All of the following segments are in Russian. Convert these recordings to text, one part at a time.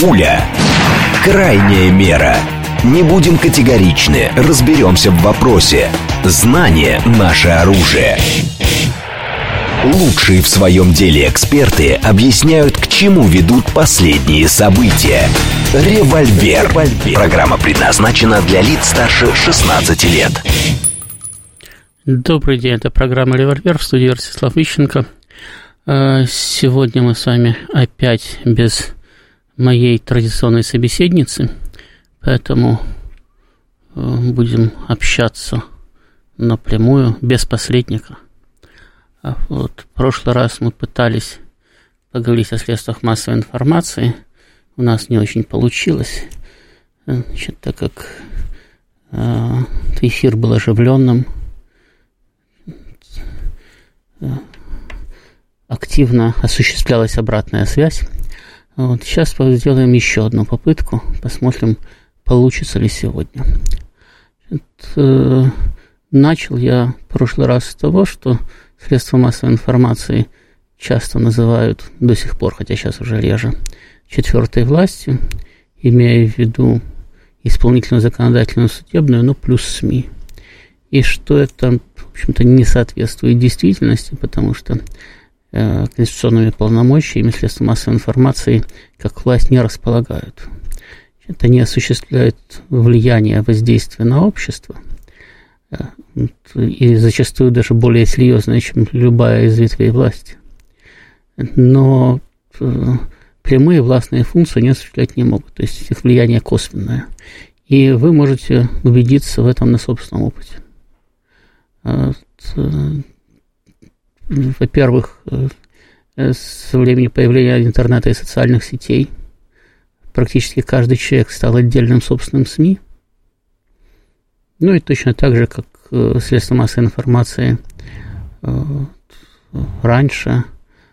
Пуля. Крайняя мера. Не будем категоричны, разберемся в вопросе. Знание – наше оружие. Лучшие в своем деле эксперты объясняют, к чему ведут последние события. Револьвер. Программа предназначена для лиц старше 16 лет. Добрый день, это программа «Револьвер», в студии Ростислав Ищенко. Сегодня мы с вами опять без моей традиционной собеседницы, поэтому будем общаться напрямую, без посредника. В прошлый раз мы пытались поговорить о средствах массовой информации, у нас не очень получилось, так как эфир был оживленным, активно осуществлялась обратная связь. Сейчас сделаем еще одну попытку, посмотрим, получится ли сегодня. Начал я в прошлый раз с того, что средства массовой информации часто называют, до сих пор, хотя сейчас уже реже, четвертой властью, имея в виду исполнительную, законодательную, судебную, но плюс СМИ. И что это, в общем-то, не соответствует действительности, потому что конституционными полномочиями средства массовой информации как власть не располагают. Они осуществляют влияние, воздействие на общество, и зачастую даже более серьезное, чем любая из ветвей власти. Но прямые властные функции они осуществлять не могут, то есть их влияние косвенное. И вы можете убедиться в этом на собственном опыте. Во-первых, со времени появления интернета и социальных сетей практически каждый человек стал отдельным собственным СМИ. Ну и точно так же, как средства массовой информации раньше,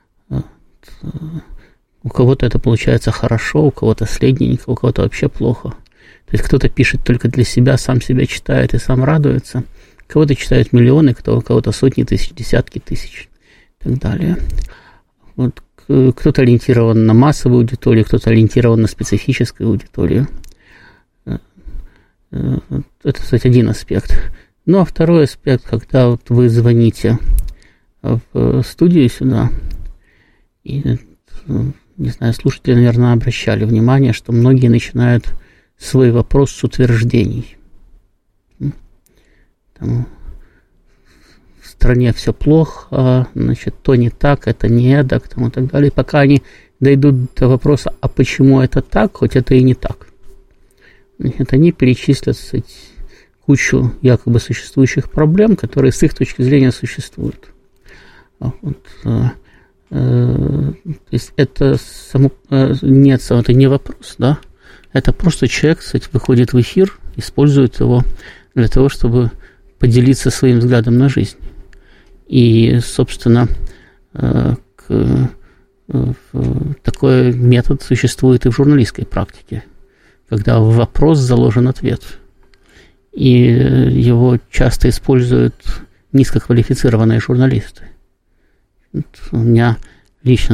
у кого-то это получается хорошо, у кого-то средненько, у кого-то вообще плохо. То есть кто-то пишет только для себя, сам себя читает и сам радуется. Кого-то читают миллионы, кого-то сотни тысяч, десятки тысяч и так далее. Кто-то ориентирован на массовую аудиторию, кто-то ориентирован на специфическую аудиторию. Это, кстати, один аспект. Ну, а второй аспект, когда вы звоните в студию сюда, и, не знаю, слушатели, наверное, обращали внимание, что многие начинают свой вопрос с утверждений. Там, в стране все плохо, значит, то не так, это не эдак, там, и так далее. И пока они дойдут до вопроса, а почему это так, хоть это и не так, значит, они перечислят, кстати, кучу якобы существующих проблем, которые с их точки зрения существуют. То есть это это не вопрос, да? Это просто человек, кстати, выходит в эфир, использует его для того, чтобы поделиться своим взглядом на жизнь. И, собственно, такой метод существует и в журналистской практике, когда в вопрос заложен ответ. И его часто используют низкоквалифицированные журналисты. У меня лично,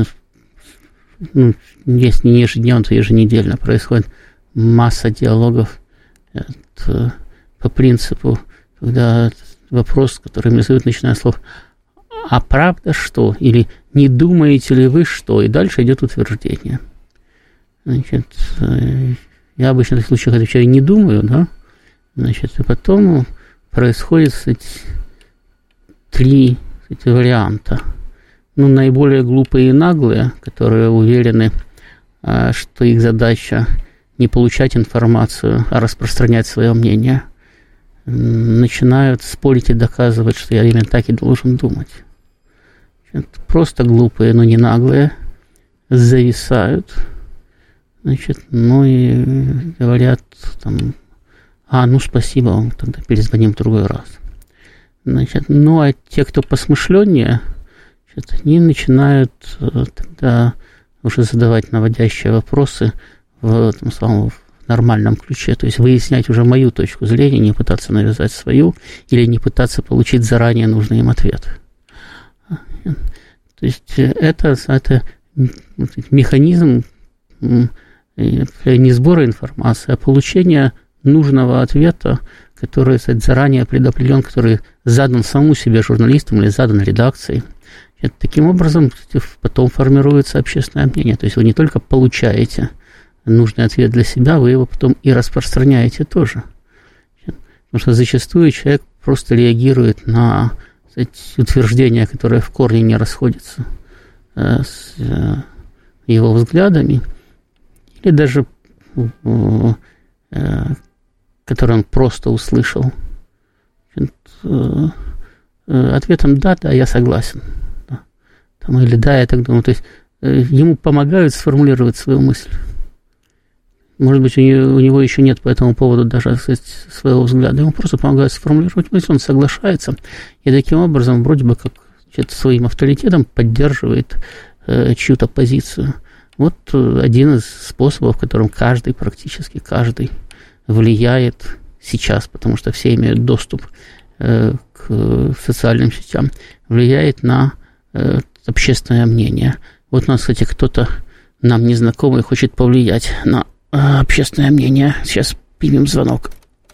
если не ежедневно, то еженедельно происходит масса диалогов по принципу, когда вопрос, который мне задают, начиная с слов «А правда что?» или «Не думаете ли вы что?» И дальше идет утверждение. Значит, я обычно в таких случаях отвечаю «не думаю», да? Значит, и потом происходит, кстати, три варианта. Ну, наиболее глупые и наглые, которые уверены, что их задача не получать информацию, а распространять свое мнение, начинают спорить и доказывать, что я именно так и должен думать. Значит, просто глупые, но не наглые, зависают, значит, ну и говорят там, спасибо, тогда перезвоним в другой раз. Значит, ну а те, кто посмышленнее, значит, они начинают тогда уже задавать наводящие вопросы в нормальном ключе, то есть выяснять уже мою точку зрения, не пытаться навязать свою или не пытаться получить заранее нужный им ответ. То есть это механизм не сбора информации, а получения нужного ответа, который заранее предопределен, который задан самому себе журналистам или задан редакцией. И таким образом потом формируется общественное мнение. То есть вы не только получаете нужный ответ для себя, вы его потом и распространяете тоже. Потому что зачастую человек просто реагирует на утверждения, которые в корне не расходятся с его взглядами, или даже который он просто услышал. Ответом «да, я согласен». Там, или «да, я так думаю». То есть ему помогают сформулировать свою мысль. Может быть, у него еще нет по этому поводу даже, кстати, своего взгляда. Ему просто помогают сформулировать мысль, он соглашается. И таким образом вроде бы как своим авторитетом поддерживает чью-то позицию. Вот один из способов, которым практически каждый влияет сейчас, потому что все имеют доступ к социальным сетям, влияет на общественное мнение. Вот у нас, кстати, кто-то нам незнакомый хочет повлиять на общественное мнение. Сейчас примем звонок.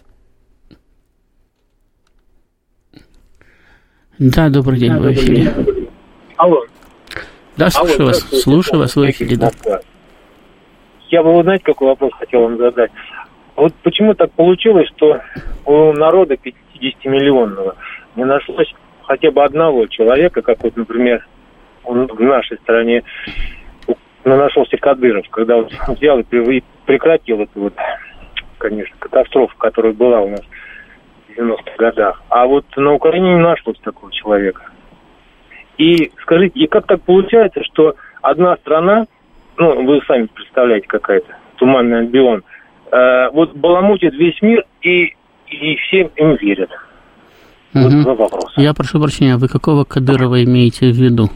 Да, добрый день, вы в эфире. Алло. Да, слушаю вас. Слушаю вас, вы в эфире, да. Я бы, знаете, какой вопрос хотел вам задать? Вот почему так получилось, что у народа 50-миллионного не нашлось хотя бы одного человека, как вот, например, в нашей стране нашелся Кадыров, когда он взял и прекратил эту вот, конечно, катастрофу, которая была у нас в 90-х годах. А вот на Украине не нашлось такого человека. И скажите, и как так получается, что одна страна, вы сами представляете, какая-то туманный Альбион, вот баламутит весь мир, и всем им верят. Вот два вопроса. Я прошу прощения, вы какого Кадырова имеете в виду?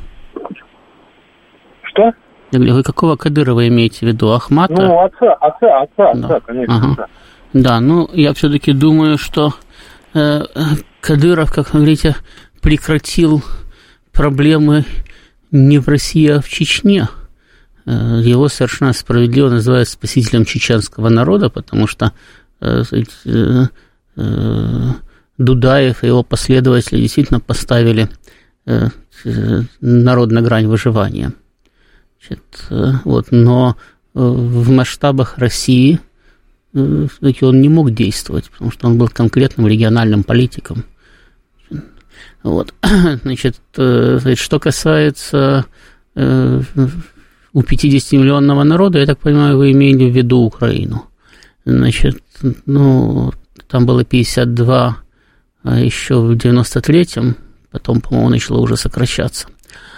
Что? Я говорю, вы какого Кадырова имеете в виду? Ахмата? Отца, конечно. Ага. Да, я все-таки думаю, что Кадыров, как вы говорите, прекратил проблемы не в России, а в Чечне. Его совершенно справедливо называют спасителем чеченского народа, потому что Дудаев и его последователи действительно поставили народ на грань выживания. Но в масштабах России он не мог действовать, потому что он был конкретным региональным политиком. Вот. Что касается у 50-миллионного народа, я так понимаю, вы имели в виду Украину. Там было 52 еще в 93-м, потом, по-моему, начало уже сокращаться.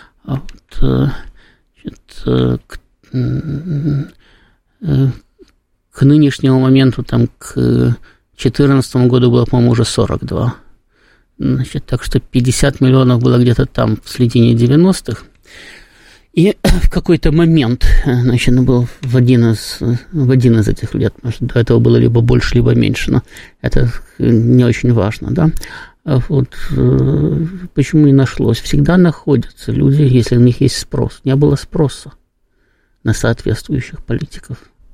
К нынешнему моменту, к 2014 году было, по-моему, уже 42. Так что 50 миллионов было где-то там в середине 90-х. И в какой-то момент, был в один из этих лет, потому что до этого было либо больше, либо меньше, но это не очень важно, да. Вот почему не нашлось. Всегда находятся люди, если у них есть спрос. Не было спроса на соответствующих политиков.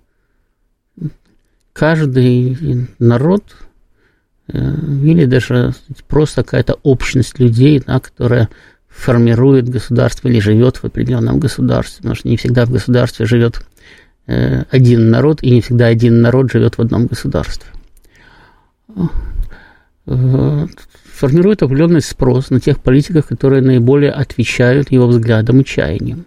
Каждый народ или даже просто какая-то общность людей, которая формирует государство или живет в определенном государстве. Потому что не всегда в государстве живет один народ, и не всегда один народ живет в одном государстве. Формирует определенный спрос на тех политиков, которые наиболее отвечают его взглядам и чаяниям.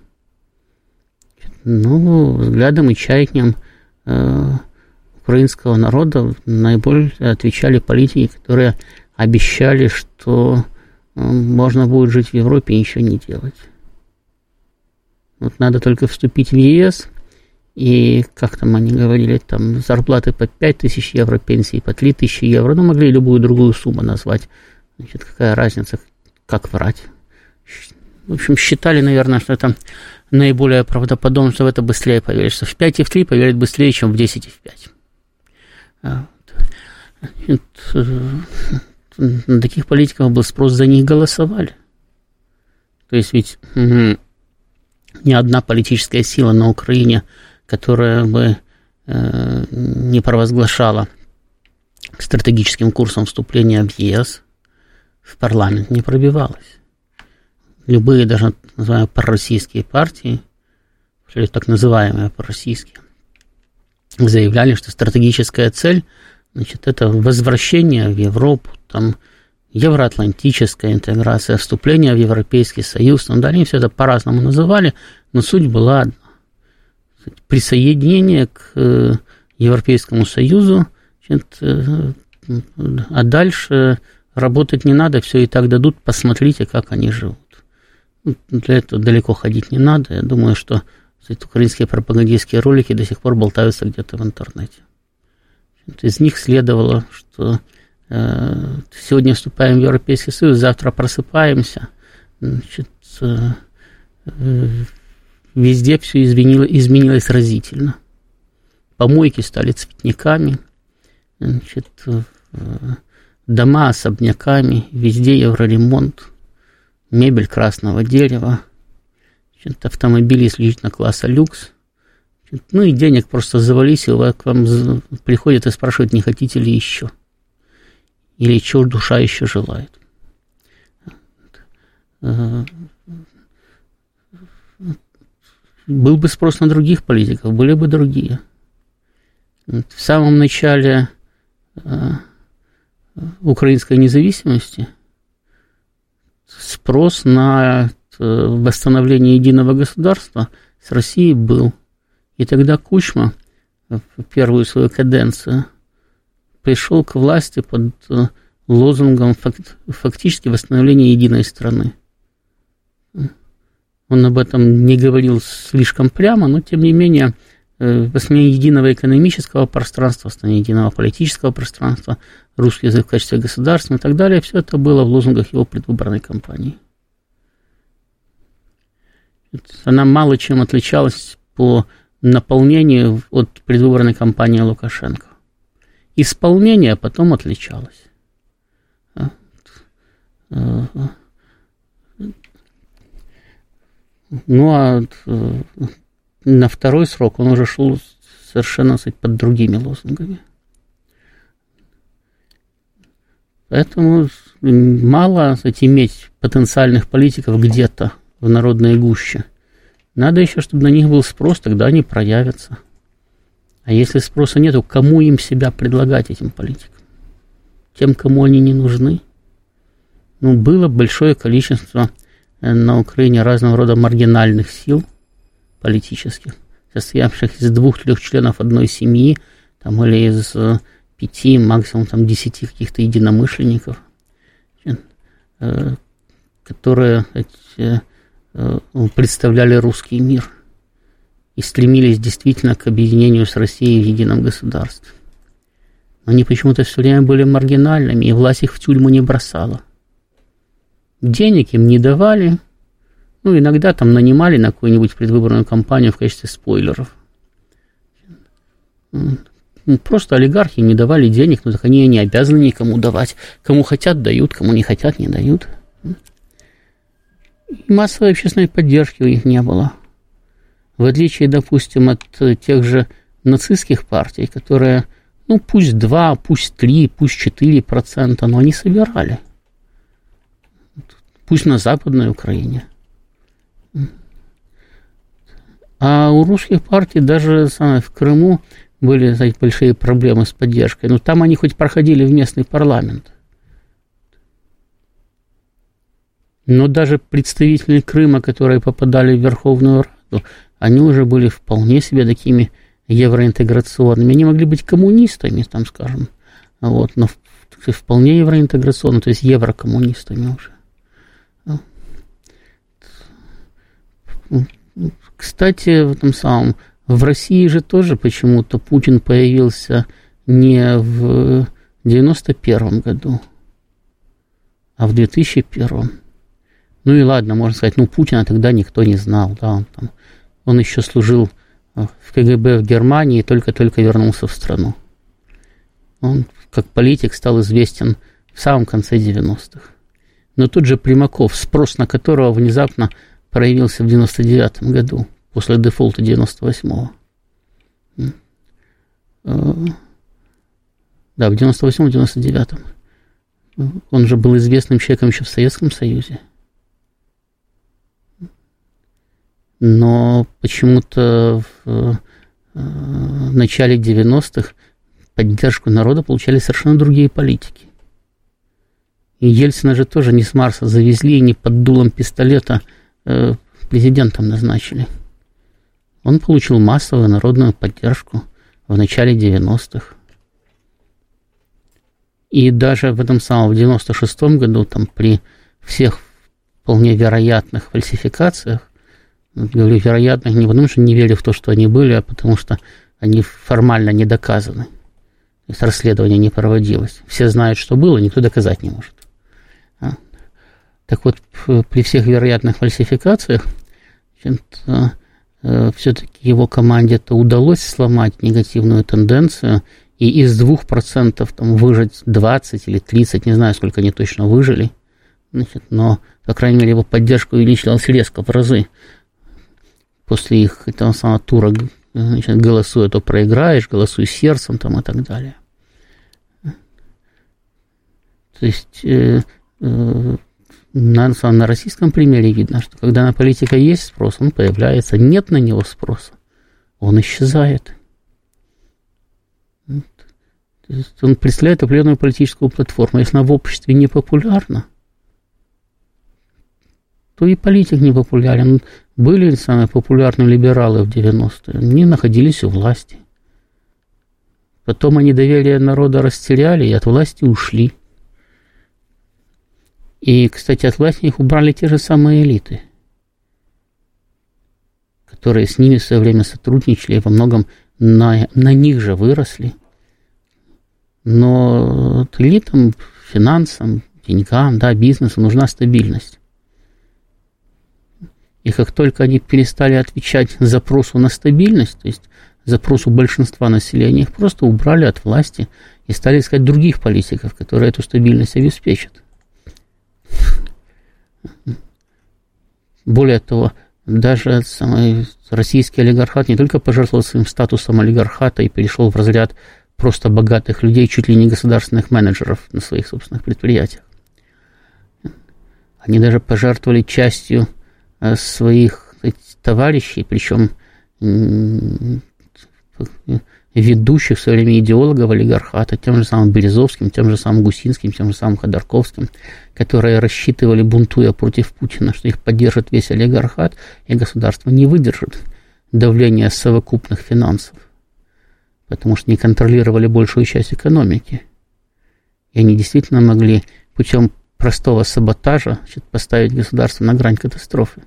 Взглядам и чаяниям украинского народа наиболее отвечали политики, которые обещали, что можно будет жить в Европе и ничего не делать. Надо только вступить в ЕС, и, как там они говорили, зарплаты по 5000 евро, пенсии по 3000 евро, могли любую другую сумму назвать. Какая разница, как врать. В общем, считали, наверное, что это наиболее правдоподобно, что в это быстрее поверить, что в 5 и в 3 поверят быстрее, чем в 10 и в 5. На таких политиков был спрос, за них голосовали. То есть ведь ни одна политическая сила на Украине, которая бы не провозглашала стратегическим курсом вступления в ЕС, в парламент не пробивалась. Любые, даже называемые пророссийские партии, или так называемые пророссийские, заявляли, что стратегическая цель, значит, это возвращение в Европу, там, евроатлантическая интеграция, вступление в Европейский Союз. Ну, да, они все это по-разному называли, но суть была одна. Присоединение к Европейскому Союзу, значит, а дальше работать не надо, все и так дадут, посмотрите, как они живут. Для этого далеко ходить не надо. Я думаю, что эти украинские пропагандистские ролики до сих пор болтаются где-то в интернете. Из них следовало, что сегодня вступаем в Европейский Союз, завтра просыпаемся, значит, везде все изменилось разительно. Помойки стали цветниками, значит, дома особняками, везде евроремонт, мебель красного дерева, значит, автомобили исключительно класса люкс. Ну и денег просто завались, и к вам приходят и спрашивают, не хотите ли еще. Или чего душа еще желает. Был бы спрос на других политиков, были бы другие. В самом начале украинской независимости спрос на восстановление единого государства с Россией был. И тогда Кучма в первую свою каденцию пришел к власти под лозунгом фактически восстановления единой страны. Он об этом не говорил слишком прямо, но тем не менее восстановление единого экономического пространства, восстановление единого политического пространства, русский язык в качестве государственного и так далее, все это было в лозунгах его предвыборной кампании. Она мало чем отличалась по наполнению от предвыборной кампании Лукашенко. Исполнение потом отличалось. Ну, а на второй срок он уже шел совершенно, сказать, под другими лозунгами. Поэтому мало, сказать, иметь потенциальных политиков где-то в народной гуще. Надо еще, чтобы на них был спрос, тогда они проявятся. А если спроса нету, кому им себя предлагать, этим политикам? Тем, кому они не нужны? Ну, было большое количество на Украине разного рода маргинальных сил политических, состоявших из 2-3 членов одной семьи, там, или из 5, максимум там, 10 каких-то единомышленников, которые представляли русский мир и стремились действительно к объединению с Россией в едином государстве. Но они почему-то все время были маргинальными, и власть их в тюрьму не бросала. Денег им не давали, ну, иногда там нанимали на какую-нибудь предвыборную кампанию в качестве спойлеров. Просто олигархи не давали денег, но так они и не обязаны никому давать. Кому хотят, дают, кому не хотят, не дают. И массовой общественной поддержки у них не было. В отличие, допустим, от тех же нацистских партий, которые, ну, пусть 2, пусть 3, пусть 4%, но они собирали. Пусть на Западной Украине. А у русских партий даже в Крыму были, знаете, большие проблемы с поддержкой. Но там они хоть проходили в местный парламент. Но даже представители Крыма, которые попадали в Верховную Раду, они уже были вполне себе такими евроинтеграционными. Они могли быть коммунистами, там, скажем, вот, но вполне евроинтеграционными, то есть еврокоммунистами уже. Кстати, в России же тоже почему-то Путин появился не в 91 году, а в 2001. Ну и ладно, можно сказать, Путина тогда никто не знал, да, он еще служил в КГБ в Германии и только-только вернулся в страну. Он, как политик, стал известен в самом конце 90-х. Но тот же Примаков, спрос на которого внезапно проявился в 99 году, после дефолта 98-го. Да, в 98-99. Он же был известным человеком еще в Советском Союзе. Но почему-то в начале 90-х поддержку народа получали совершенно другие политики. И Ельцина же тоже не с Марса завезли и не под дулом пистолета президентом назначили. Он получил массовую народную поддержку в начале 90-х. И даже в этом самом, в 96-м году, там, при всех вполне вероятных фальсификациях, говорю, вероятных не потому, что не верю в то, что они были, а потому что они формально не доказаны. То есть расследование не проводилось. Все знают, что было, никто доказать не может. Так вот, при всех вероятных фальсификациях, все-таки его команде-то удалось сломать негативную тенденцию, и из 2% там, выжить 20 или 30, не знаю, сколько они точно выжили, значит, но, по крайней мере, его поддержка увеличилась резко в разы. После их этого самого тура, значит, голосуя, то проиграешь, голосуй сердцем там, и так далее. То есть на российском примере видно, что когда на политика есть спрос, он появляется, нет на него спроса, он исчезает. То есть он представляет определенную политическую платформу. Если она в обществе не популярна, то и политик не популярен. Были самые популярные либералы в 90-е, они находились у власти. Потом они доверие народа растеряли и от власти ушли. И, кстати, от власти их убрали те же самые элиты, которые с ними в свое время сотрудничали и во многом на них же выросли. Но элитам, финансам, деньгам, да, бизнесу нужна стабильность. И как только они перестали отвечать запросу на стабильность, то есть запросу большинства населения, их просто убрали от власти и стали искать других политиков, которые эту стабильность обеспечат. Более того, даже самый российский олигархат не только пожертвовал своим статусом олигархата и перешел в разряд просто богатых людей, чуть ли не государственных менеджеров на своих собственных предприятиях. Они даже пожертвовали частью своих товарищей, причем ведущих в свое время идеологов олигархата, тем же самым Березовским, тем же самым Гусинским, тем же самым Ходорковским, которые рассчитывали, бунтуя против Путина, что их поддержит весь олигархат, и государство не выдержит давления совокупных финансов, потому что не контролировали большую часть экономики. И они действительно могли путем простого саботажа, значит, поставить государство на грань катастрофы.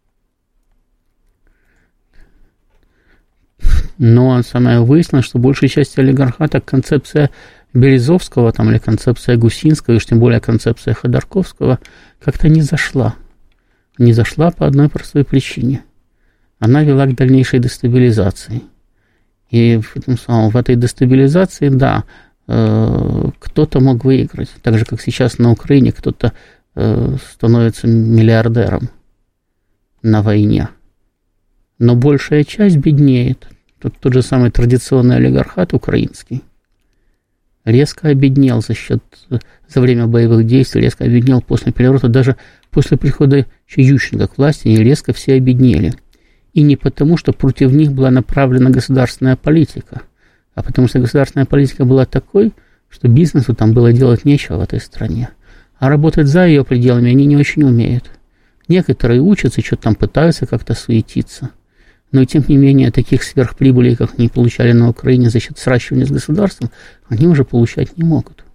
Но самое выяснилось, что большей части олигархата концепция Березовского там, или концепция Гусинского, и уж тем более концепция Ходорковского как-то не зашла. Не зашла по одной простой причине. Она вела к дальнейшей дестабилизации. И в этой дестабилизации, да, кто-то мог выиграть. Так же, как сейчас на Украине кто-то становится миллиардером на войне. Но большая часть беднеет. Тот же самый традиционный олигархат украинский резко обеднел за время боевых действий, резко обеднел после переворота, даже после прихода Ющенко к власти, они резко все обеднели. И не потому, что против них была направлена государственная политика, а потому что государственная политика была такой, что бизнесу там было делать нечего в этой стране. А работать за ее пределами они не очень умеют. Некоторые учатся, что-то там пытаются как-то суетиться. Но, тем не менее, таких сверхприбылей, как они получали на Украине за счет сращивания с государством, они уже получать не могут.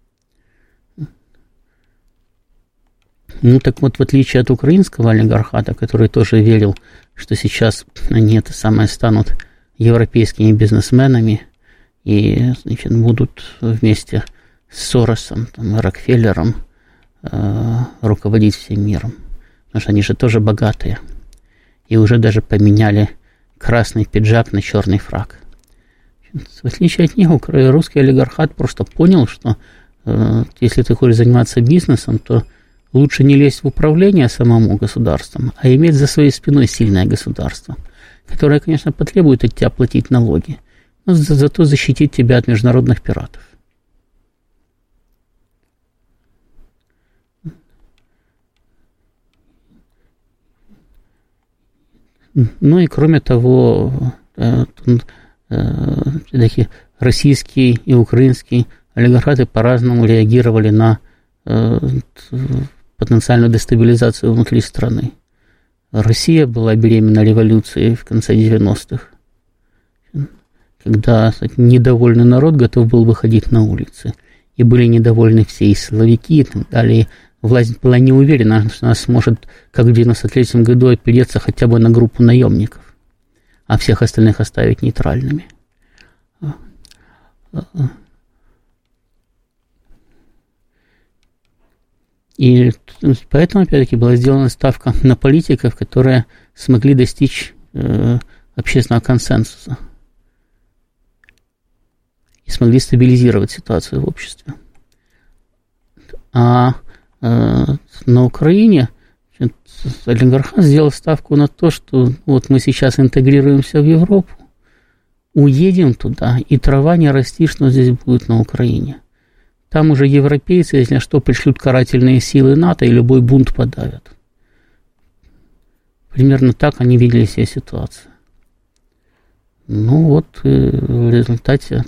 Ну, так вот, в отличие от украинского олигархата, который тоже верил, что сейчас они станут европейскими бизнесменами и, значит, будут вместе с Соросом, там, Рокфеллером руководить всем миром. Потому что они же тоже богатые. И уже даже поменяли красный пиджак на черный фрак. В отличие от них, русский олигархат просто понял, что если ты хочешь заниматься бизнесом, то лучше не лезть в управление самому государством, а иметь за своей спиной сильное государство, которое, конечно, потребует от тебя платить налоги, но зато защитит тебя от международных пиратов. Ну и кроме того, такие российские и украинские олигархаты по-разному реагировали на потенциальную дестабилизацию внутри страны. Россия была беременна революцией в конце 90-х, когда недовольный народ готов был выходить на улицы. И были недовольны все и силовики, и так далее. Власть была не уверена, что она сможет, как в 93-м году, опереться хотя бы на группу наемников, а всех остальных оставить нейтральными. И поэтому, опять-таки, была сделана ставка на политиков, которые смогли достичь общественного консенсуса и смогли стабилизировать ситуацию в обществе. А на Украине олигархат сделал ставку на то, что вот мы сейчас интегрируемся в Европу, уедем туда, и трава не расти, что здесь будет на Украине. Там уже европейцы, если что, пришлют карательные силы НАТО, и любой бунт подавят. Примерно так они видели себе ситуацию. Ну вот, в результате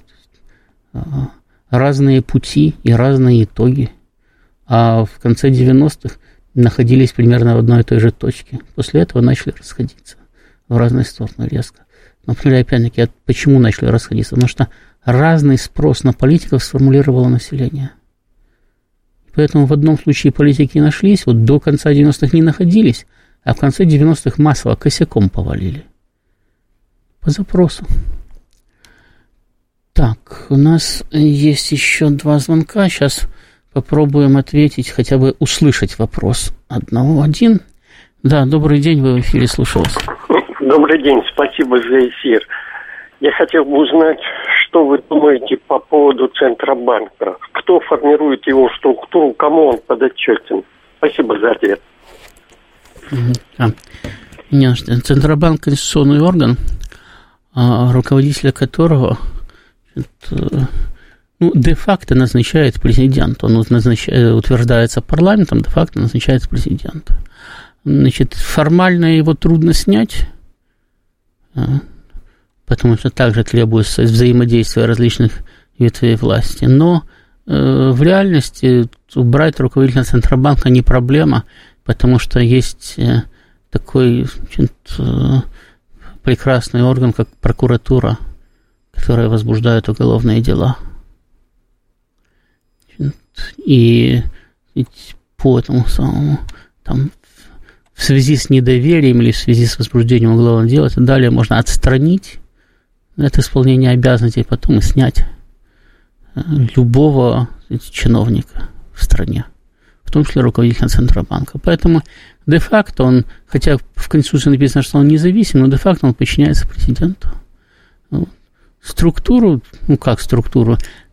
разные пути и разные итоги. А в конце 90-х находились примерно в одной и той же точке. После этого начали расходиться в разные стороны резко. Но, опять-таки, почему начали расходиться? Потому что разный спрос на политиков сформулировало население. Поэтому в одном случае политики нашлись, вот до конца 90-х не находились, а в конце 90-х массово косяком повалили. По запросу. Так, у нас есть еще 2 звонка. Сейчас попробуем ответить, хотя бы услышать вопрос один. Да, добрый день, вы в эфире, слушаю вас. Добрый день, спасибо за эфир. Я хотел бы узнать, что вы думаете по поводу Центробанка. Кто формирует его структуру, кому он подотчетен? Спасибо за ответ. Центробанк – конституционный орган, руководителя которого де-факто назначает президент. Он утверждается парламентом, де-факто назначается президент. Значит, формально его трудно снять, потому что также требуется взаимодействие различных ветвей власти. Но в реальности убрать руководителя Центробанка не проблема, потому что есть такой прекрасный орган, как прокуратура, которая возбуждает уголовные дела. И по этому самому там, в связи с недоверием или в связи с возбуждением уголовного дела, и далее можно отстранить это исполнение обязанностей, потом и снять любого чиновника в стране, в том числе руководителя Центробанка. Поэтому де-факто он, хотя в Конституции написано, что он независим, но де-факто он подчиняется президенту. Структуру, как структуру,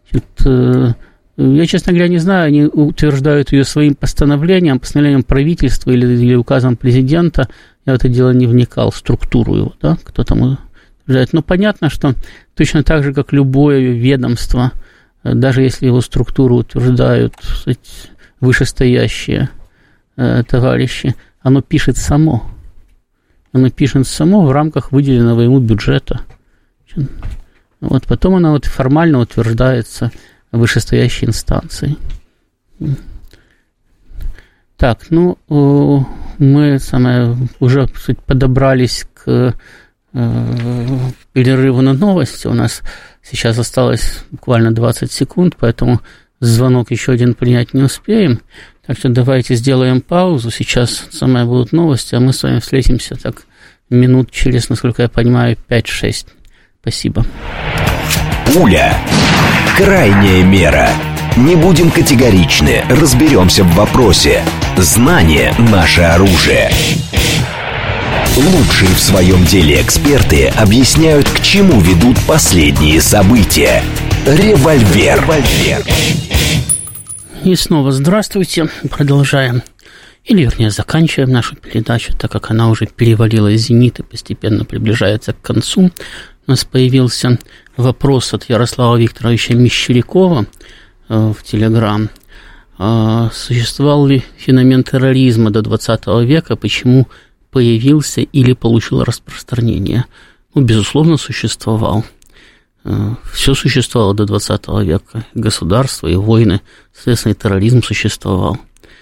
я, честно говоря, не знаю, они утверждают ее своим постановлением правительства или указом президента. Я в это дело не вникал, в структуру его, да, кто там утверждает. Но понятно, что точно так же, как любое ведомство, даже если его структуру утверждают вышестоящие товарищи, оно пишет само. Оно пишет само в рамках выделенного ему бюджета. Вот потом оно формально утверждается вышестоящей инстанцией. Так, мы уже подобрались к перерыву на новости. У нас сейчас осталось буквально 20 секунд, поэтому звонок еще один принять не успеем. Так что давайте сделаем паузу. Сейчас будут новости, а мы с вами встретимся так минут через, насколько я понимаю, 5-6. Спасибо. Пуля. Крайняя мера. Не будем категоричны, разберемся в вопросе. Знание – наше оружие. Лучшие в своем деле эксперты объясняют, к чему ведут последние события. Револьвер. И снова здравствуйте. Продолжаем. Или, вернее, заканчиваем нашу передачу, так как она уже перевалила зенит и постепенно приближается к концу. У нас появился вопрос от Ярослава Викторовича Мещерякова в Телеграм. Существовал ли феномен терроризма до 20 века, почему появился или получил распространение? Безусловно, существовал. Все существовало до 20 века. Государство и войны, соответственно, и терроризм существовал.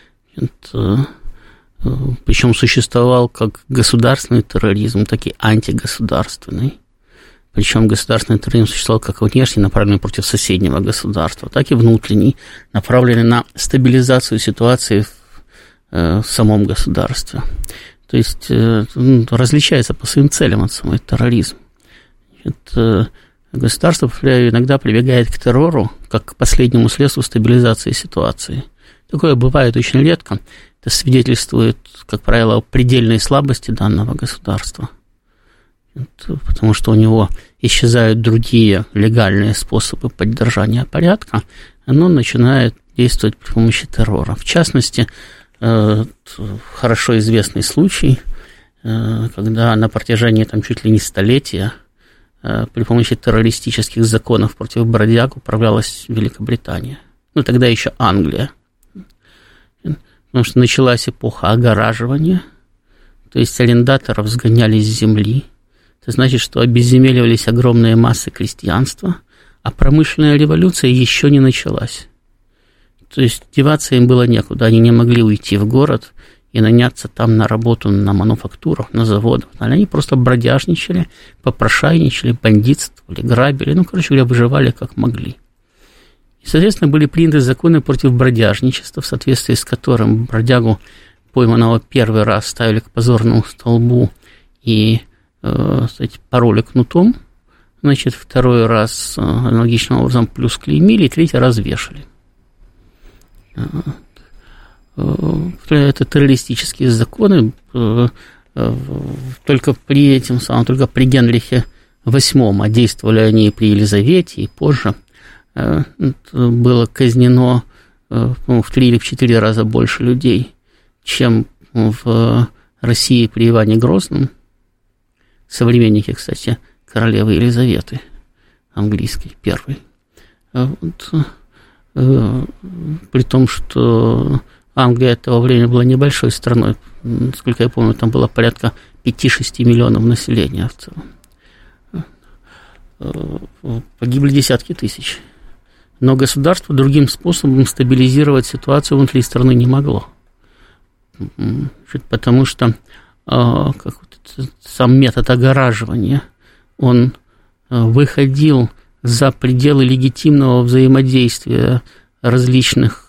Причем существовал как государственный терроризм, так и антигосударственный. Причем государственный терроризм существовал как внешний, направленный против соседнего государства, так и внутренний, направленный на стабилизацию ситуации в самом государстве. То есть различается по своим целям от самой терроризм. Государство иногда прибегает к террору как к последнему средству стабилизации ситуации. Такое бывает очень редко. Это свидетельствует, как правило, о предельной слабости данного государства. Потому что у него исчезают другие легальные способы поддержания порядка, оно начинает действовать при помощи террора. В частности, хорошо известный случай, когда на протяжении чуть ли не столетия при помощи террористических законов против бродяг управлялась Великобритания. Тогда еще Англия. Потому что началась эпоха огораживания, то есть арендаторов сгоняли с земли. Это значит, что обезземеливались огромные массы крестьянства, а промышленная революция еще не началась. То есть деваться им было некуда, они не могли уйти в город и наняться там на работу на мануфактурах, на заводах. Они просто бродяжничали, попрошайничали, бандитствовали, грабили, выживали как могли. И, соответственно, были приняты законы против бродяжничества, в соответствии с которым бродягу, пойманного первый раз, ставили к позорному столбу и пороли кнутом, второй раз аналогичным образом плюс клеймили, и третий раз вешали. Это террористические законы, только при Генрихе VIII, а действовали они и при Елизавете, и позже, было казнено в 3 или в 4 раза больше людей, чем в России при Иване Грозном, современники, кстати, королевы Елизаветы, английской, первой. При том, что Англия этого времени была небольшой страной, насколько я помню, там было порядка 5-6 миллионов населения в целом. Погибли десятки тысяч. Но государство другим способом стабилизировать ситуацию внутри страны не могло. Потому что сам метод огораживания, он выходил за пределы легитимного взаимодействия различных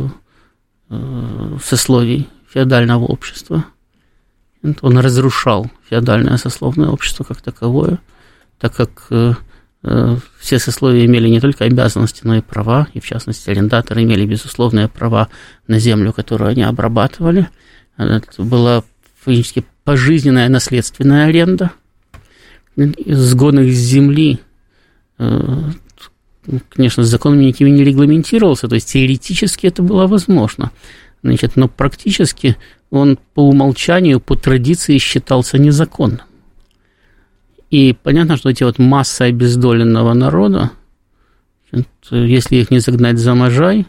сословий феодального общества. Он разрушал феодальное сословное общество как таковое, так как все сословия имели не только обязанности, но и права, и в частности арендаторы имели безусловные права на землю, которую они обрабатывали. Это была фактически пожизненная наследственная аренда, сгон их с земли, конечно, законами никакими не регламентировался, то есть теоретически это было возможно, но практически он по умолчанию, по традиции считался незаконным. И понятно, что эти массы обездоленного народа, если их не загнать за можай,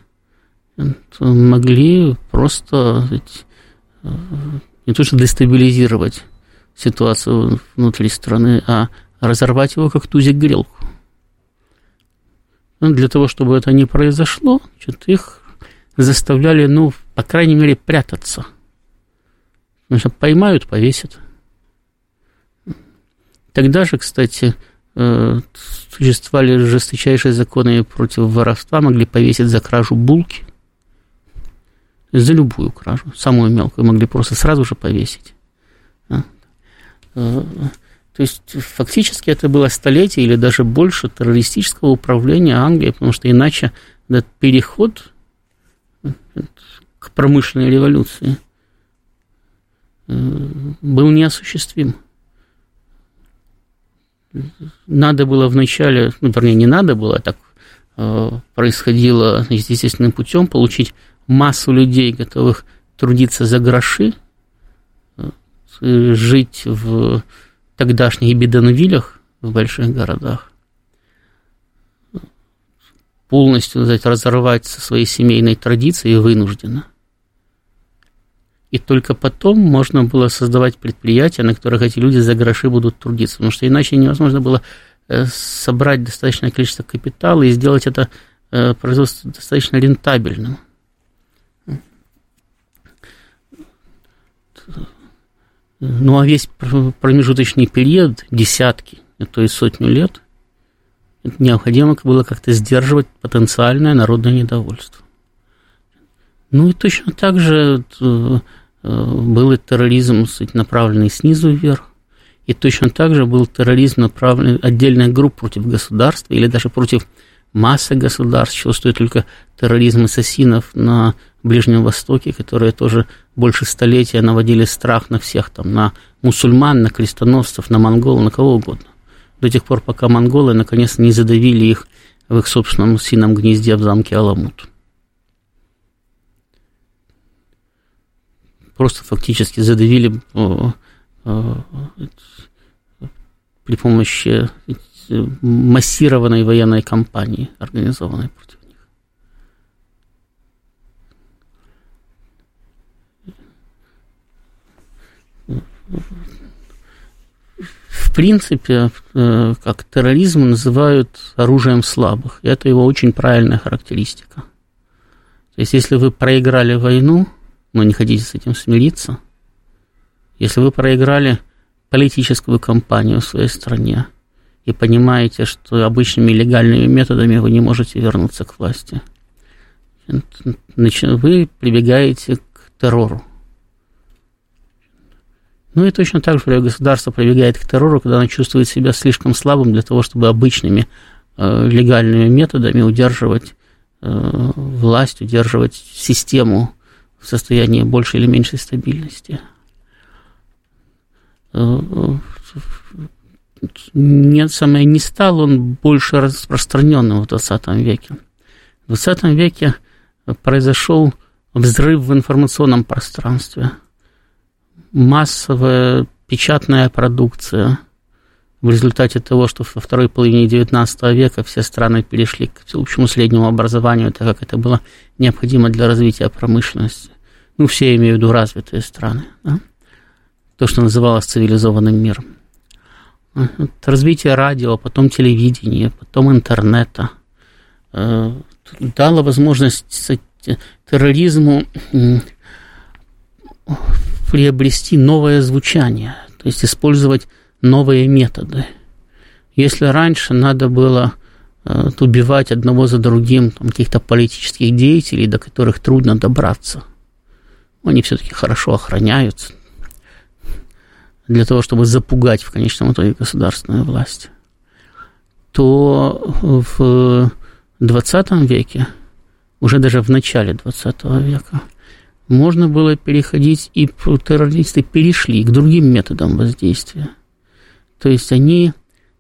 могли просто не то что дестабилизировать ситуацию внутри страны, а разорвать его как тузик грелку. Для того, чтобы это не произошло, их заставляли, по крайней мере, прятаться. Потому что поймают, повесят. Тогда же, кстати, существовали жесточайшие законы против воровства, могли повесить за кражу булки. За любую кражу, самую мелкую, могли просто сразу же повесить. То есть, фактически, это было столетие или даже больше террористического управления Англией, потому что иначе этот переход к промышленной революции был неосуществим. Надо было вначале, не надо было, так происходило естественным путем, получить массу людей, готовых трудиться за гроши, жить в тогдашних бидонвиллях в больших городах, полностью, так сказать, разорвать со своей семейной традицией вынужденно. И только потом можно было создавать предприятия, на которых эти люди за гроши будут трудиться, потому что иначе невозможно было собрать достаточное количество капитала и сделать это производство достаточно рентабельным. Ну, а весь промежуточный период, десятки, то есть сотню лет, необходимо было как-то сдерживать потенциальное народное недовольство. Ну, и точно так же был и терроризм, направленный снизу вверх, и точно так же был терроризм, направленный отдельная группа против государства или даже против массы государств, чего стоит только терроризм ассасинов на Ближнем Востоке, которые тоже больше столетия наводили страх на всех, там, на мусульман, на крестоносцев, на монголов, на кого угодно. До тех пор, пока монголы наконец не задавили их в их собственном сином гнезде в замке Аламут. Просто фактически задавили при помощи массированной военной кампании, организованной против них. В принципе, как терроризм называют оружием слабых. И это его очень правильная характеристика. То есть, если вы проиграли войну, но не хотите с этим смириться, если вы проиграли политическую кампанию в своей стране и понимаете, что обычными легальными методами вы не можете вернуться к власти, вы прибегаете к террору. Ну и точно так же государство прибегает к террору, когда оно чувствует себя слишком слабым для того, чтобы обычными легальными методами удерживать власть, удерживать систему в состоянии большей или меньшей стабильности. Не стал он больше распространенным в 20 веке. В 20 веке произошел взрыв в информационном пространстве. Массовая печатная продукция. В результате того, что во второй половине XIX века все страны перешли к всеобщему среднему образованию, так как это было необходимо для развития промышленности. Ну, все имею в виду развитые страны. Да? То, что называлось цивилизованным миром. Развитие радио, потом телевидения, потом интернета дало возможность терроризму приобрести новое звучание, то есть использовать новые методы. Если раньше надо было убивать одного за другим каких-то политических деятелей, до которых трудно добраться, они все-таки хорошо охраняются, для того, чтобы запугать в конечном итоге государственную власть, то в 20 веке, уже даже в начале 20 века, можно было переходить, и террористы перешли к другим методам воздействия. То есть они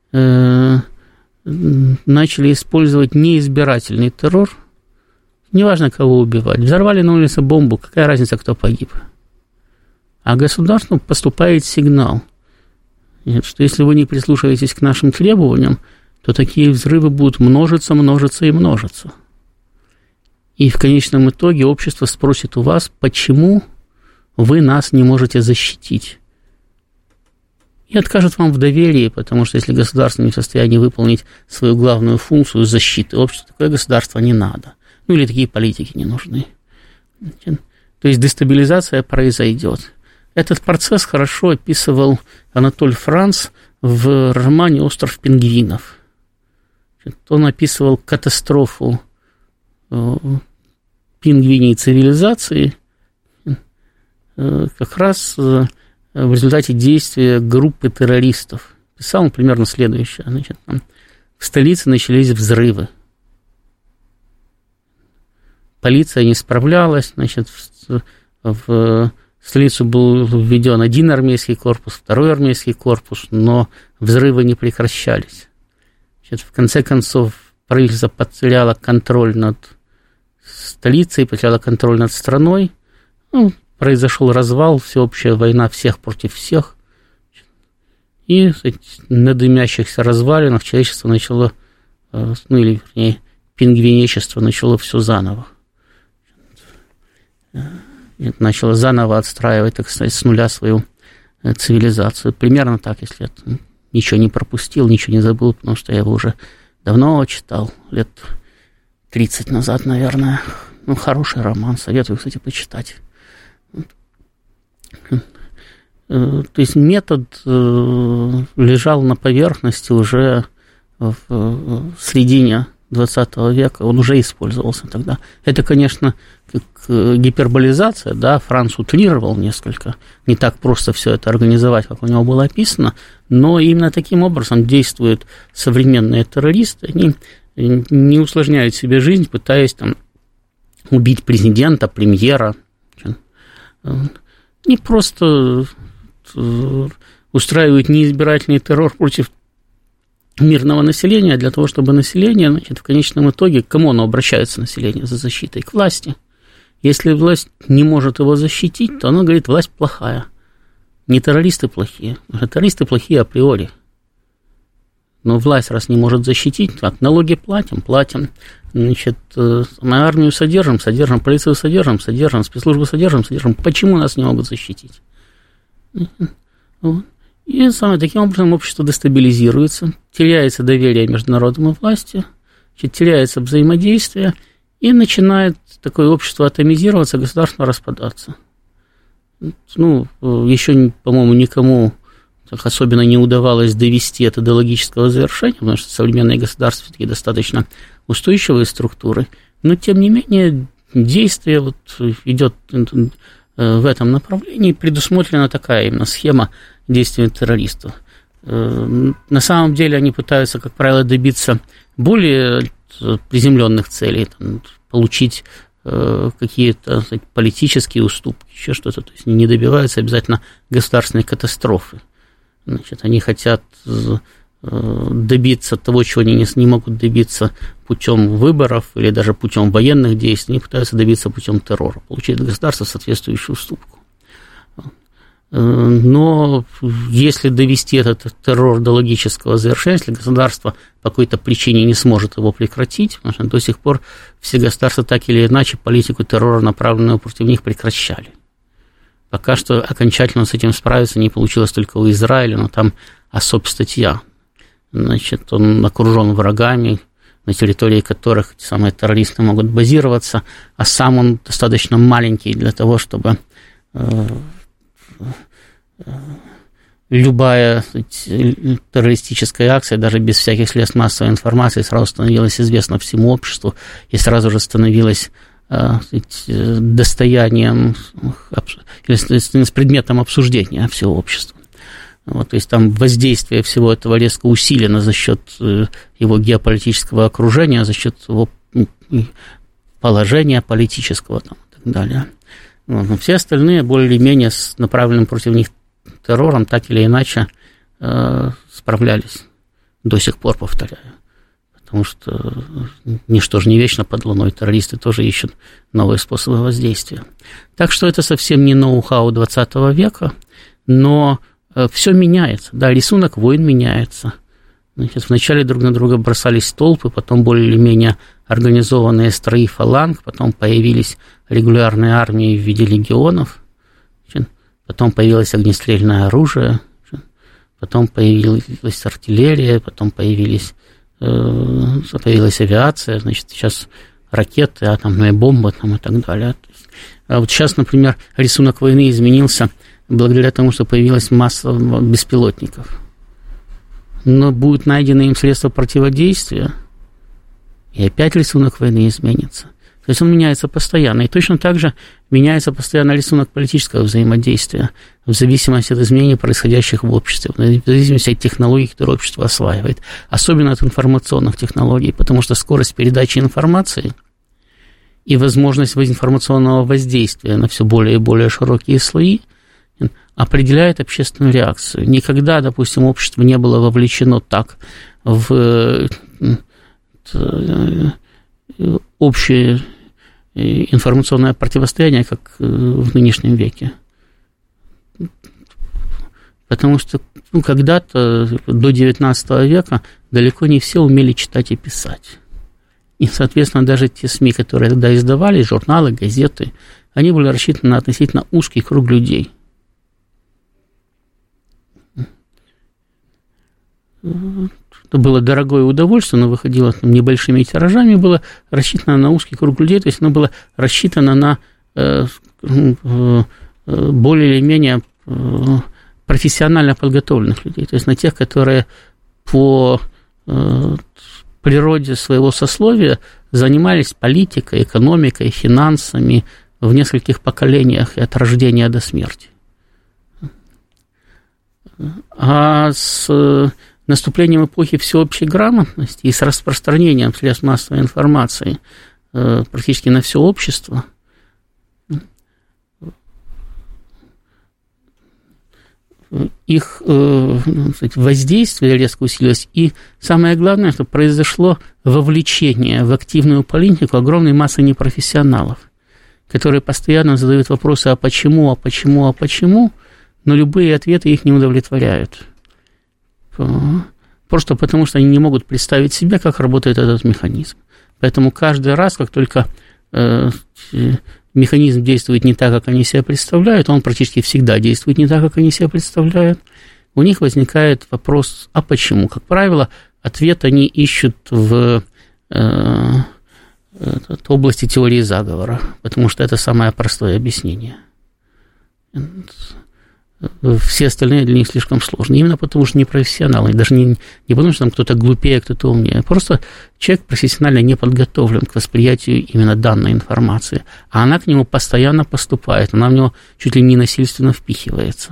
начали использовать неизбирательный террор, неважно, кого убивать. Взорвали на улице бомбу, какая разница, кто погиб. А государству поступает сигнал, что если вы не прислушиваетесь к нашим требованиям, то такие взрывы будут множиться, множиться и множиться. И в конечном итоге общество спросит у вас, почему вы нас не можете защитить. И откажет вам в доверии, потому что если государство не в состоянии выполнить свою главную функцию защиты общества, такое государство не надо. Ну или такие политики не нужны. То есть дестабилизация произойдет. Этот процесс хорошо описывал Анатоль Франц в романе «Остров пингвинов». Он описывал катастрофу пингвиней цивилизации как раз в результате действия группы террористов. Писал он примерно следующее. Значит, в столице начались взрывы. Полиция не справлялась. Значит, в столицу был введен один армейский корпус, второй армейский корпус, но взрывы не прекращались. Значит, в конце концов, правительство потеряло контроль над столицей, потеряло контроль над страной. Ну, произошел развал, всеобщая война всех против всех. И на дымящихся развалинах человечество начало, ну или, вернее, пингвинечество начало все заново. Начало заново отстраивать, так сказать, с нуля свою цивилизацию. Примерно так, если я ничего не пропустил, ничего не забыл, потому что я его уже давно читал, лет 30 назад, наверное. Ну, хороший роман, советую, кстати, почитать. То есть метод лежал на поверхности уже в середине 20 века, он уже использовался тогда. Это, конечно, как гиперболизация, да, Франц утрировал несколько, не так просто все это организовать, как у него было описано, но именно таким образом действуют современные террористы, они не усложняют себе жизнь, пытаясь там убить президента, премьера, не просто устраивают неизбирательный террор против мирного населения для того, чтобы население, значит, в конечном итоге, к кому оно обращается, население, за защитой? К власти. Если власть не может его защитить, то оно говорит, власть плохая. Не террористы плохие, а террористы плохие априори. Но власть, раз не может защитить, так, налоги платим, значит, мы армию содержим, полицию содержим, спецслужбы содержим. Почему нас не могут защитить? Вот. И таким образом общество дестабилизируется, теряется доверие между народом и властью, теряется взаимодействие, и начинает такое общество атомизироваться, государство распадаться. Ну, еще, по-моему, никому так особенно не удавалось довести это до логического завершения, потому что современные государства все-таки достаточно устойчивые структуры, но, тем не менее, действие вот идет в этом направлении, предусмотрена такая именно схема действий террористов. На самом деле они пытаются, как правило, добиться более приземленных целей, там, получить какие-то, сказать, политические уступки, еще что-то, то есть не добиваются обязательно государственной катастрофы. Значит, они хотят добиться того, чего они не могут добиться путем выборов или даже путем военных действий, они пытаются добиться путем террора, получить от государства соответствующую уступку. Но если довести этот террор до логического завершения, если государство по какой-то причине не сможет его прекратить, потому что до сих пор все государства так или иначе политику террора, направленную против них, прекращали. Пока что окончательно с этим справиться не получилось только у Израиля, но там особая статья. Значит, он окружен врагами, на территории которых эти самые террористы могут базироваться, а сам он достаточно маленький для того, чтобы любая, сказать, террористическая акция, даже без всяких средств массовой информации, сразу становилась известна всему обществу и сразу же становилась достоянием, с предметом обсуждения всего общества. Вот, то есть там воздействие всего этого резко усилено за счет его геополитического окружения, за счет его положения политического там, и так далее. Вот, но все остальные более или менее с направленным против них террором так или иначе справлялись. До сих пор, повторяю. Потому что ничто же не вечно под луной, террористы тоже ищут новые способы воздействия. Так что это совсем не ноу-хау 20 века, но все меняется. Да, рисунок войн меняется. Значит, вначале друг на друга бросались толпы, потом более или менее организованные строи фаланг, потом появились регулярные армии в виде легионов, потом появилось огнестрельное оружие, потом появилась артиллерия, потом появилась авиация, значит, сейчас ракеты, атомные бомбы там, и так далее. А вот сейчас, например, рисунок войны изменился благодаря тому, что появилась масса беспилотников. Но будут найдены им средства противодействия, и опять рисунок войны изменится. То есть он меняется постоянно. И точно так же меняется постоянно рисунок политического взаимодействия в зависимости от изменений, происходящих в обществе, в зависимости от технологий, которые общество осваивает. Особенно от информационных технологий, потому что скорость передачи информации и возможность информационного воздействия на все более и более широкие слои определяет общественную реакцию. Никогда, допустим, общество не было вовлечено так в общее информационное противостояние, как в нынешнем веке. Потому что когда-то, до XIX века, далеко не все умели читать и писать. И, соответственно, даже те СМИ, которые тогда издавали, журналы, газеты, они были рассчитаны на относительно узкий круг людей. Это было дорогое удовольствие, но выходило там небольшими тиражами, было рассчитано на узкий круг людей, то есть оно было рассчитано на более или менее профессионально подготовленных людей, то есть на тех, которые по природе своего сословия занимались политикой, экономикой, финансами в нескольких поколениях и от рождения до смерти. А с наступлением эпохи всеобщей грамотности и с распространением средств массовой информации практически на все общество, их воздействие резко усилилось, и самое главное, что произошло вовлечение в активную политику огромной массы непрофессионалов, которые постоянно задают вопросы «а почему?», но любые ответы их не удовлетворяют. Просто потому, что они не могут представить себе, как работает этот механизм. Поэтому каждый раз, как только механизм действует не так, как они себе представляют, он практически всегда действует не так, как они себе представляют, у них возникает вопрос «а почему?». Как правило, ответ они ищут в области теории заговора, потому что это самое простое объяснение. Все остальные для них слишком сложны. Именно потому, что не профессионалы. Даже не потому, что там кто-то глупее, кто-то умнее. Просто человек профессионально не подготовлен к восприятию именно данной информации. А она к нему постоянно поступает. Она в него чуть ли не насильственно впихивается.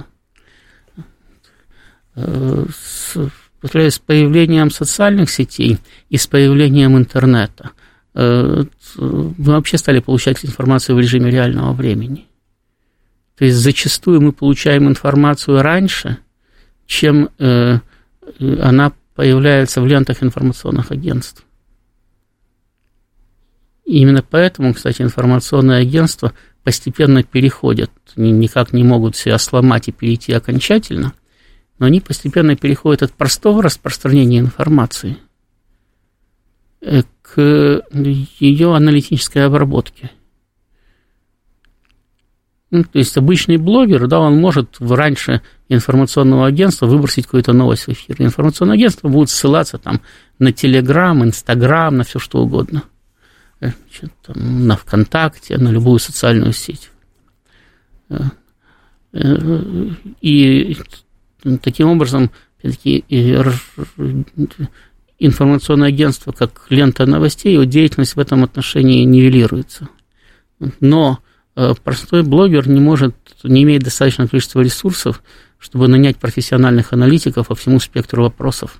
С появлением социальных сетей и с появлением интернета мы вообще стали получать информацию в режиме реального времени. То есть зачастую мы получаем информацию раньше, чем она появляется в лентах информационных агентств. И именно поэтому, кстати, информационные агентства постепенно переходят, никак не могут себя сломать и перейти окончательно, но они постепенно переходят от простого распространения информации к ее аналитической обработке. То есть обычный блогер, да, он может раньше информационного агентства выбросить какую-то новость в эфир. Информационное агентство будет ссылаться там на Телеграм, Инстаграм, на все что угодно. На ВКонтакте, на любую социальную сеть. И таким образом, информационное агентство, как лента новостей, его деятельность в этом отношении нивелируется. Но простой блогер не имеет достаточного количества ресурсов, чтобы нанять профессиональных аналитиков по всему спектру вопросов,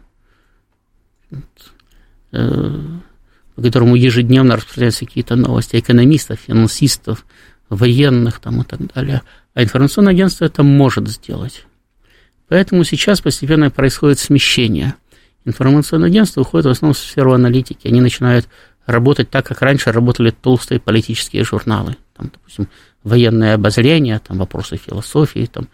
по которому ежедневно распространяются какие-то новости экономистов, финансистов, военных там, и так далее. А информационное агентство это может сделать. Поэтому сейчас постепенно происходит смещение. Информационное агентство уходит в основном в сферу аналитики. Они начинают работать так, как раньше работали толстые политические журналы. Там, допустим, военное обозрение, там, вопросы философии, там,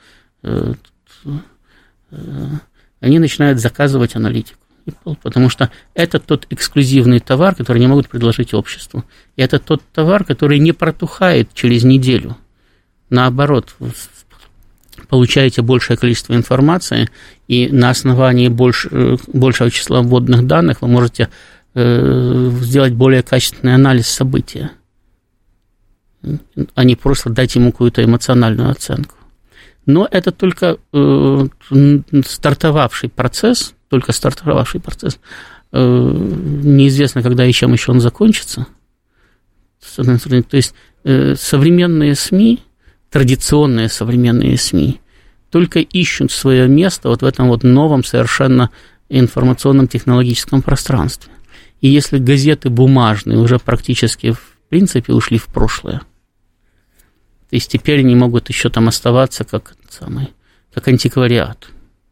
они начинают заказывать аналитику. Потому что это тот эксклюзивный товар, который не могут предложить обществу. И это тот товар, который не протухает через неделю. Наоборот, вы получаете большее количество информации, и на основании большего числа вводных данных вы можете сделать более качественный анализ события, а не просто дать ему какую-то эмоциональную оценку. Но это только стартовавший процесс, неизвестно, когда и чем еще он закончится. С одной стороны, то есть современные СМИ, традиционные современные СМИ, только ищут свое место вот в этом вот новом совершенно информационном технологическом пространстве. И если газеты бумажные уже практически в принципе ушли в прошлое, то есть теперь они могут еще там оставаться как антиквариат.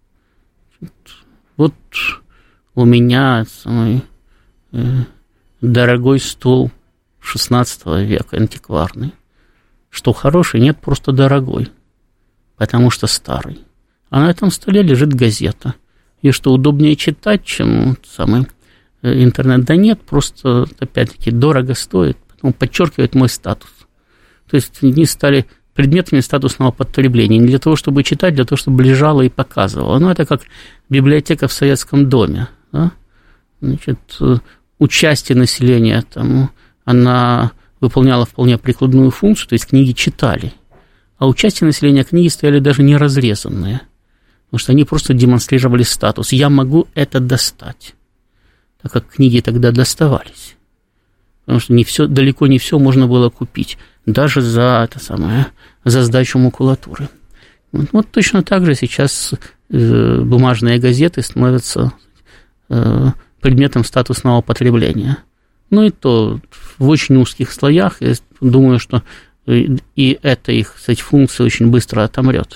Вот у меня самый дорогой стол XVI века, антикварный. Что хороший? Нет, просто дорогой, потому что старый. А на этом столе лежит газета. И что удобнее читать, чем интернет. Да нет, просто, опять-таки, дорого стоит, поэтому подчеркивает мой статус. То есть они стали предметами статусного потребления. Не для того, чтобы читать, для того, чтобы лежало и показывало. Но это как библиотека в советском доме. Да? Значит, участие населения там, она выполняла вполне прикладную функцию, то есть книги читали. А участие населения книги стояли даже не разрезанные, потому что они просто демонстрировали статус. Я могу это достать, так как книги тогда доставались. Потому что далеко не все можно было купить, даже за сдачу макулатуры. Вот точно так же сейчас бумажные газеты становятся предметом статусного потребления. Ну и то в очень узких слоях. Я думаю, что и эта их, кстати, функция очень быстро отомрет.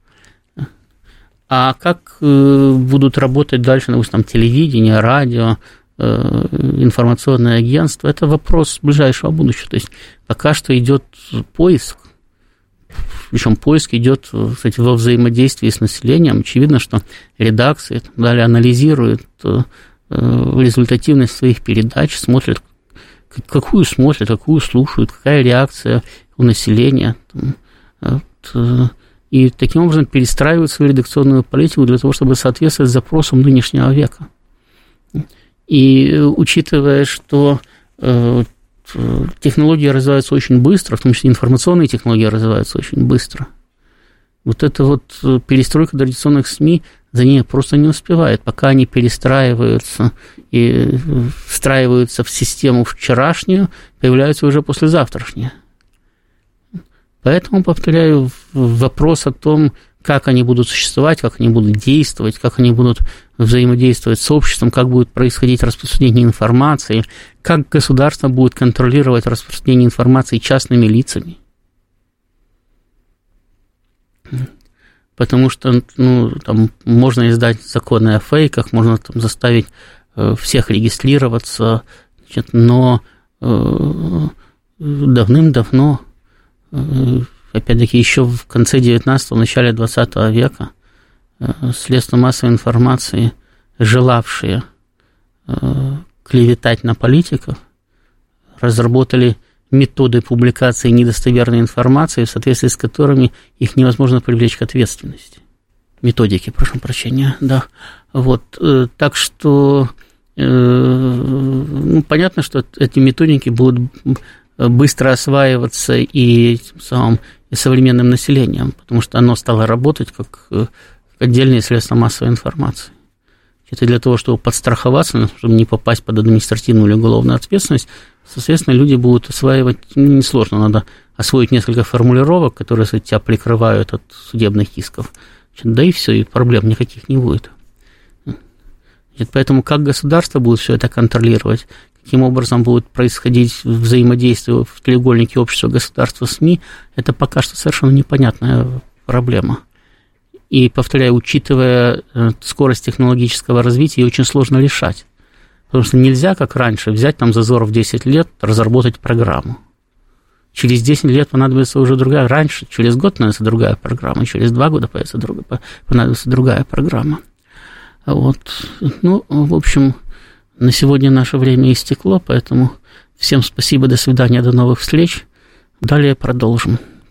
А как будут работать дальше, допустим, телевидение, радио, информационное агентство, это вопрос ближайшего будущего. То есть пока что идет поиск, причем поиск идет, кстати, во взаимодействии с населением. Очевидно, что редакции далее анализируют результативность своих передач, смотрят, какую слушают, какая реакция у населения. И таким образом перестраивают свою редакционную политику для того, чтобы соответствовать запросам нынешнего века. И учитывая, что технологии развиваются очень быстро, в том числе информационные технологии развиваются очень быстро, вот эта вот перестройка традиционных СМИ за ней просто не успевает, пока они перестраиваются и встраиваются в систему вчерашнюю, появляются уже послезавтрашние. Поэтому, повторяю, вопрос о том, как они будут существовать, как они будут действовать, как они будут взаимодействовать с обществом, как будет происходить распространение информации, как государство будет контролировать распространение информации частными лицами. Потому что там можно издать законы о фейках, можно там заставить всех регистрироваться, значит, но давным-давно, опять-таки еще в конце 19-го, начале 20 века, средства массовой информации, желавшие клеветать на политиков, разработали методы публикации недостоверной информации, в соответствии с которыми их невозможно привлечь к ответственности. Методики, прошу прощения, да. Вот, так что понятно, что эти методики будут быстро осваиваться и современным населением, потому что оно стало работать как отдельные средства массовой информации. Это для того, чтобы подстраховаться, чтобы не попасть под административную или уголовную ответственность, соответственно, люди будут осваивать, несложно, надо освоить несколько формулировок, которые тебя прикрывают от судебных исков. Да и все, и проблем никаких не будет. Поэтому как государство будет все это контролировать, каким образом будет происходить взаимодействие в треугольнике общества, государства, СМИ, это пока что совершенно непонятная проблема. И, повторяю, учитывая скорость технологического развития, ее очень сложно решать. Потому что нельзя, как раньше, взять там зазор в 10 лет, разработать программу. Через 10 лет понадобится уже другая. Раньше, через год понадобится другая программа, через 2 года понадобится другая программа. Вот. Ну, в общем, на сегодня наше время истекло, поэтому всем спасибо, до свидания, до новых встреч. Далее продолжим.